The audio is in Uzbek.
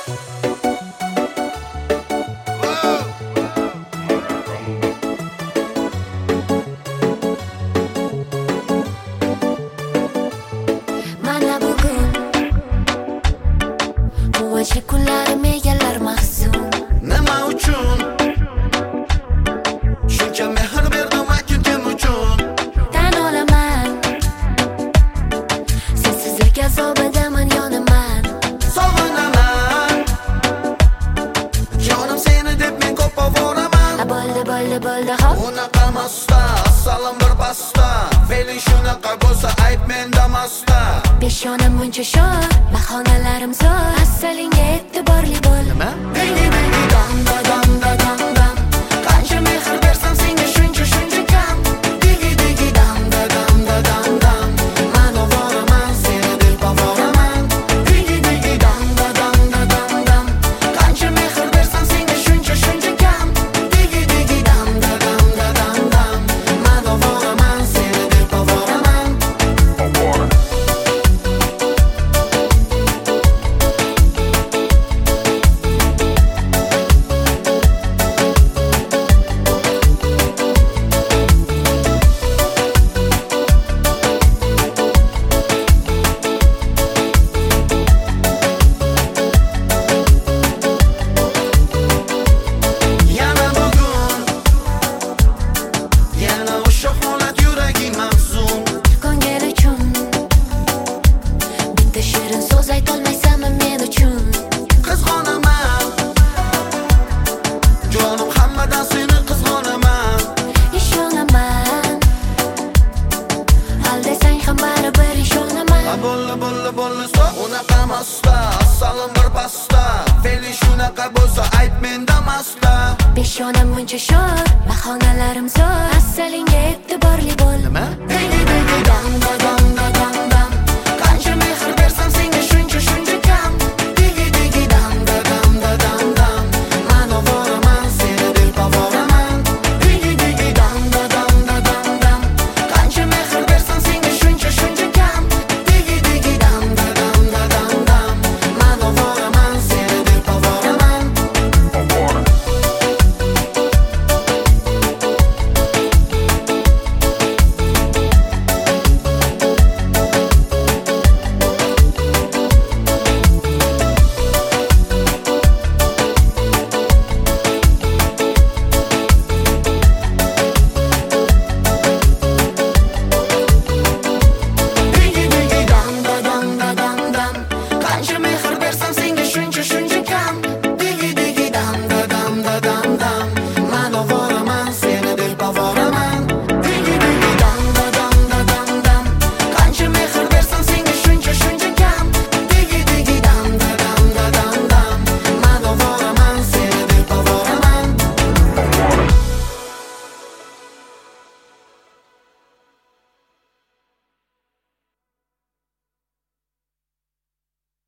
Mana bugun quvonchli kunlarim egallar mahzun. Nima uchun shuncha mehr berdim aytgin kim uchun? Tan olaman, sensizlik azobidaman, yonaman. Sog'inaman jonim seni deb men ko'p ovoraman. Bo'ldi hop. Unaqa masta, assalom bir pasta. Fe'ling shunaqa bo'lsa ayb menda masta. Peshonam buncha sho'r, bahonalarim zo'r. Asalingga e'tiborli bo'l. Nima? Dam da dam da dam dam. Qancha mehr bersam senga shuncha kam. Digi dam da dam da dam dam. Men ovoraman, seni deb ovoraman. Digi dam da dam da dam dam. Qancha mehr bersam senga shuncha kam. Digi dam da dam da dam dam. Men ovoraman, seni deb ovoraman. Yana bugun, yana o'sha holat yuragim mahzun. Ko'ngil uchun bitta shirin so'z aytolmaysanmi men uchun? Qizg'onaman jonim, hammadan seni qizg'onaman. Ishonaman, aldasang ham baribir ishonaman. Bo'ldi so unaqa masta, assalom bir pasta. Fe'ling shunaqa bo'lsa ayb menda masta. Peshonam buncha sho'r, bahonalarim zo'r. Asalingga e'tiborli bo'l. Nima? Dam da dam da